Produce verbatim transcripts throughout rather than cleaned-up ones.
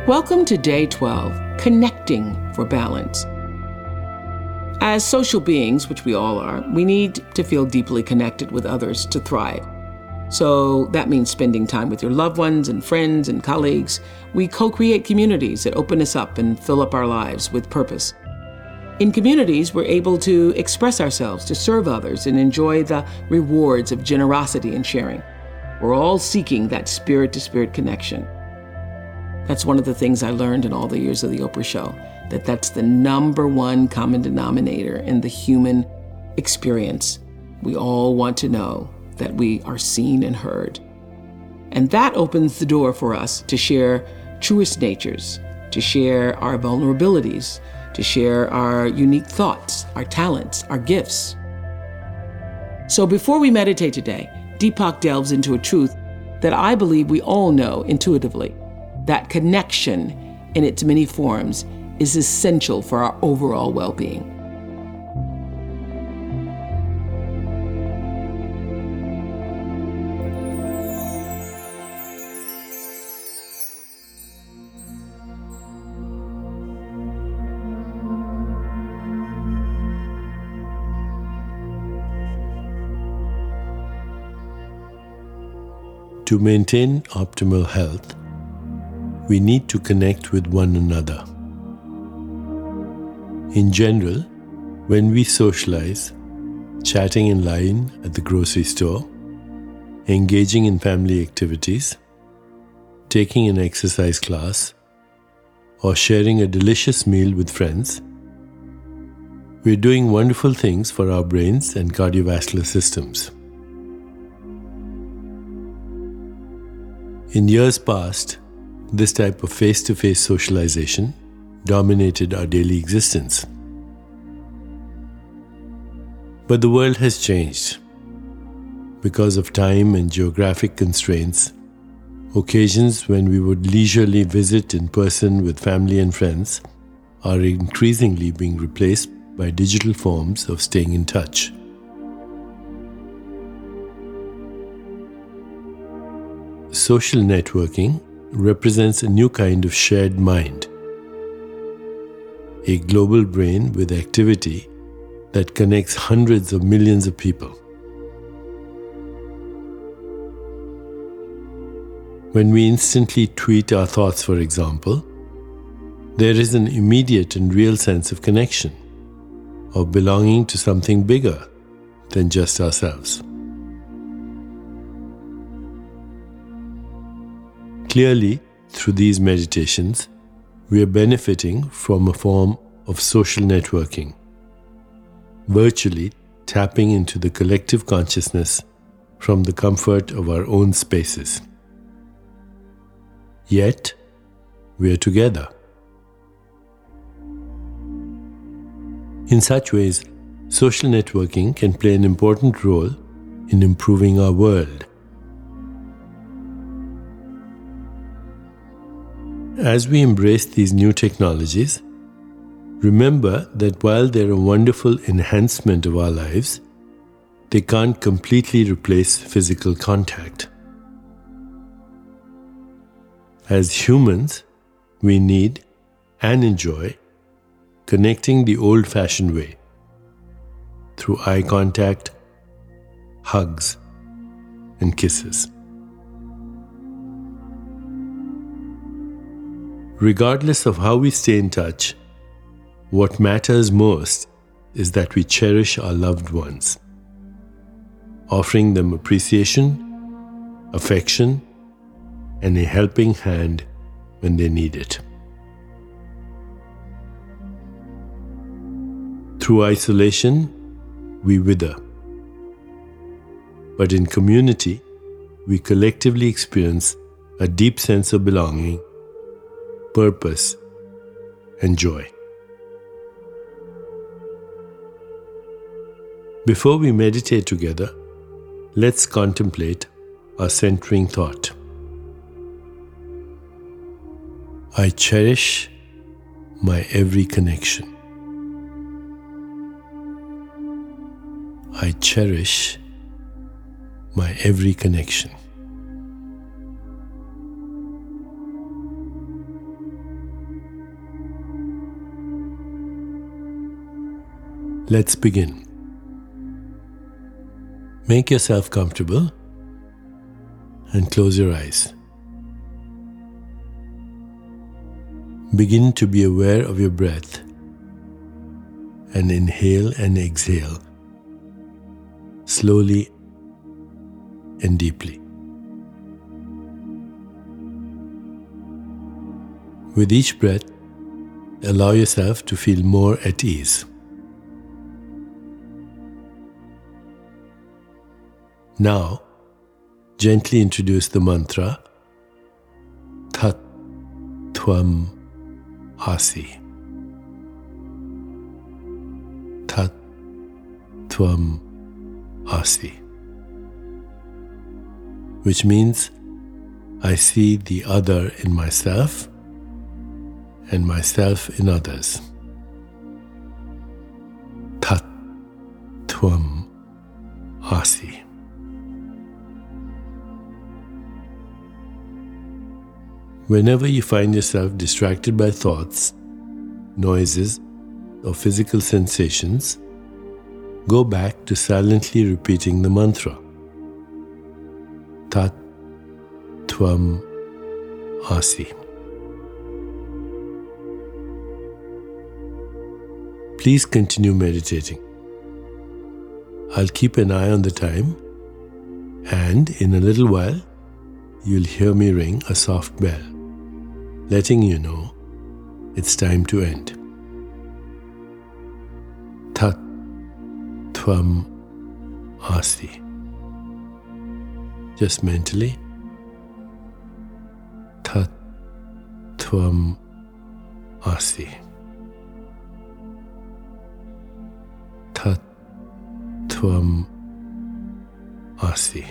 Welcome to Day twelve, Connecting for Balance. As social beings, which we all are, we need to feel deeply connected with others to thrive. So that means spending time with your loved ones and friends and colleagues. We co-create communities that open us up and fill up our lives with purpose. In communities, we're able to express ourselves, to serve others, and enjoy the rewards of generosity and sharing. We're all seeking that spirit-to-spirit connection. That's one of the things I learned in all the years of the Oprah Show, that that's the number one common denominator in the human experience. We all want to know that we are seen and heard. And that opens the door for us to share truest natures, to share our vulnerabilities, to share our unique thoughts, our talents, our gifts. So before we meditate today, Deepak delves into a truth that I believe we all know intuitively, that connection in its many forms is essential for our overall well-being. To maintain optimal health, we need to connect with one another. In general, when we socialize, chatting in line at the grocery store, engaging in family activities, taking an exercise class, or sharing a delicious meal with friends, we're doing wonderful things for our brains and cardiovascular systems. In years past, this type of face-to-face socialization dominated our daily existence. But the world has changed. Because of time and geographic constraints, occasions when we would leisurely visit in person with family and friends are increasingly being replaced by digital forms of staying in touch. Social networking represents a new kind of shared mind, a global brain with activity that connects hundreds of millions of people. When we instantly tweet our thoughts, for example, there is an immediate and real sense of connection, of belonging to something bigger than just ourselves. Clearly, through these meditations, we are benefiting from a form of social networking, virtually tapping into the collective consciousness from the comfort of our own spaces. Yet, we are together. In such ways, social networking can play an important role in improving our world. As we embrace these new technologies, remember that while they're a wonderful enhancement of our lives, they can't completely replace physical contact. As humans, we need and enjoy connecting the old-fashioned way, through eye contact, hugs, and kisses. Regardless of how we stay in touch, what matters most is that we cherish our loved ones, offering them appreciation, affection, and a helping hand when they need it. Through isolation, we wither. But in community, we collectively experience a deep sense of belonging, purpose, and joy. Before we meditate together, let's contemplate our centering thought. I cherish my every connection. I cherish my every connection. Let's begin. Make yourself comfortable and close your eyes. Begin to be aware of your breath and inhale and exhale slowly and deeply. With each breath, allow yourself to feel more at ease. Now, gently introduce the mantra Tat Tvam Asi. Tat Tvam Asi. Which means I see the other in myself and myself in others. Tat Tvam Asi. Whenever you find yourself distracted by thoughts, noises, or physical sensations, go back to silently repeating the mantra. Tat Tvam Asi. Please continue meditating. I'll keep an eye on the time, and in a little while, you'll hear me ring a soft bell, letting you know it's time to end. Tat Tvam Asi. Just mentally. Tat Tvam Asi. Tat Tvam Asi.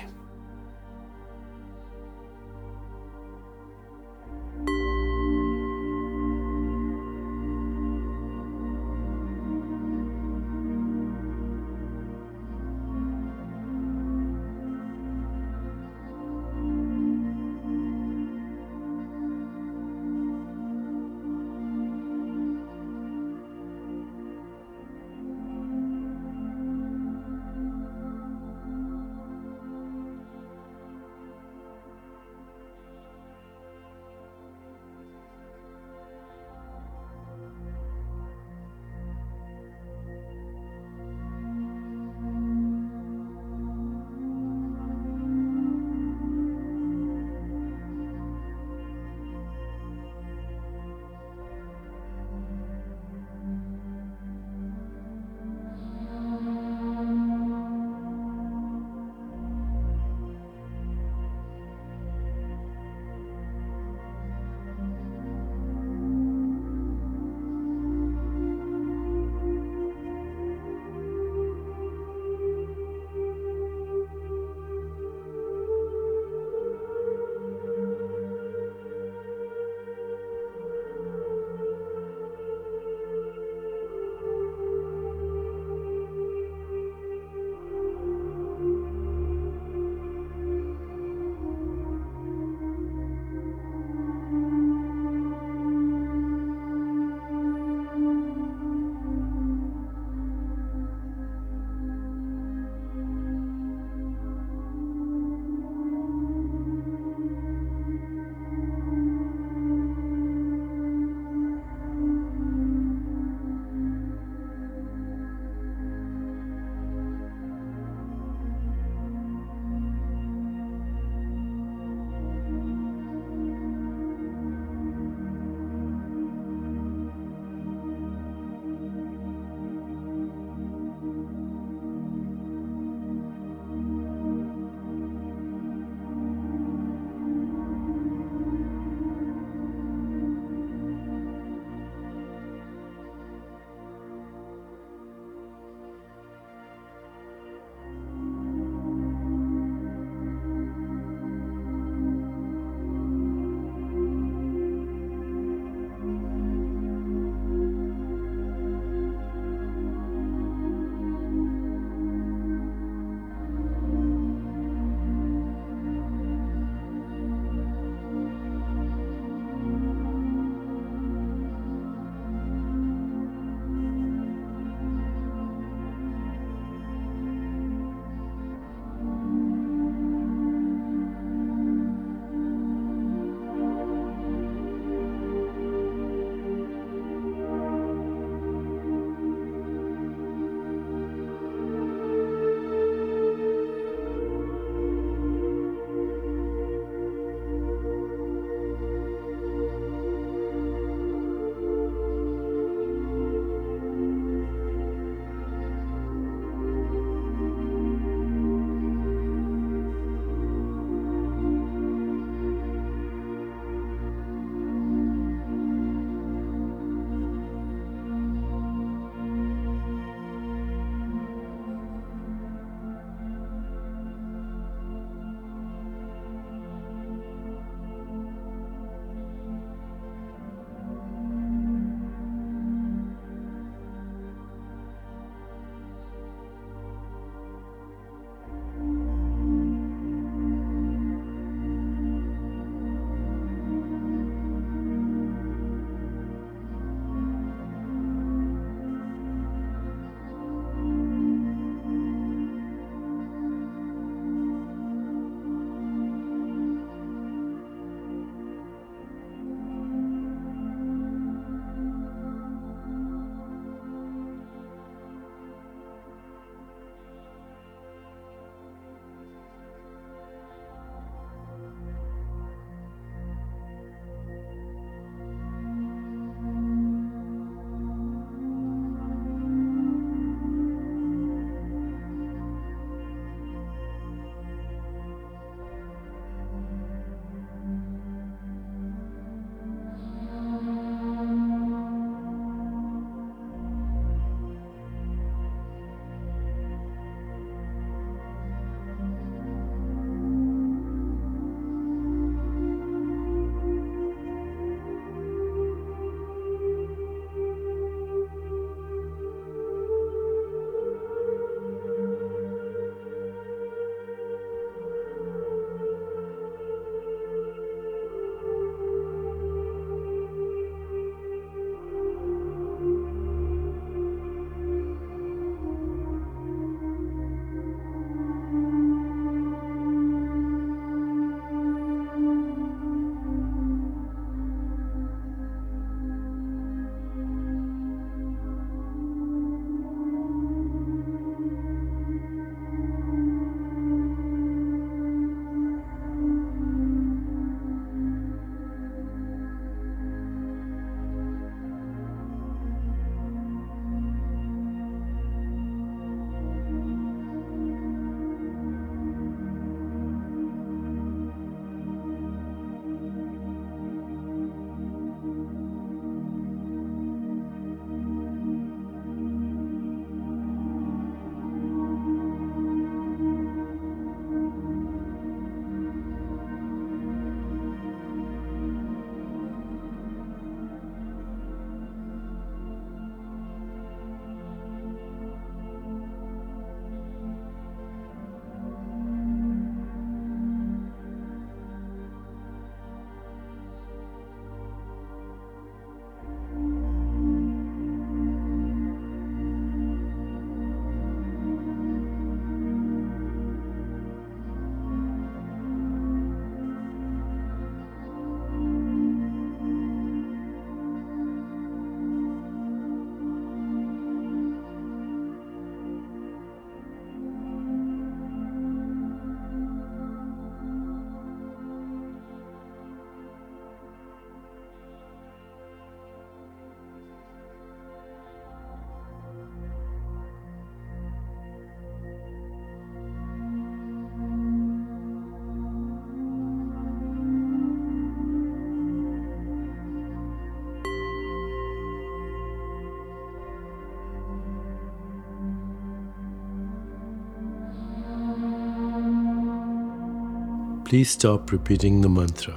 please stop repeating the mantra.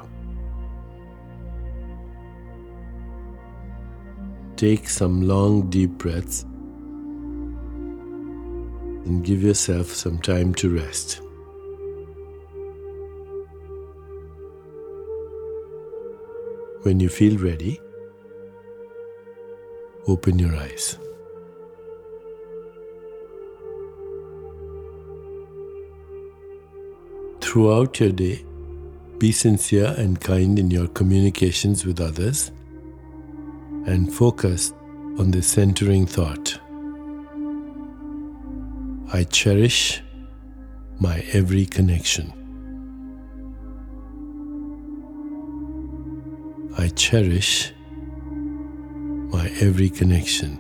Take some long, deep breaths and give yourself some time to rest. When you feel ready, open your eyes. Throughout your day, be sincere and kind in your communications with others and focus on the centering thought. I cherish my every connection. I cherish my every connection.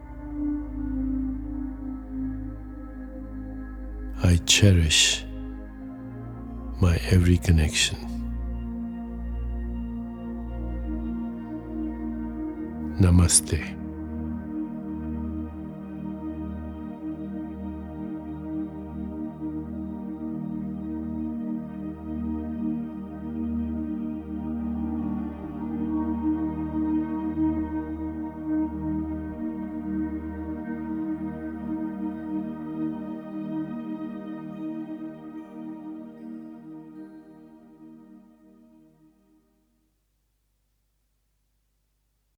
I cherish my every connection. Namaste.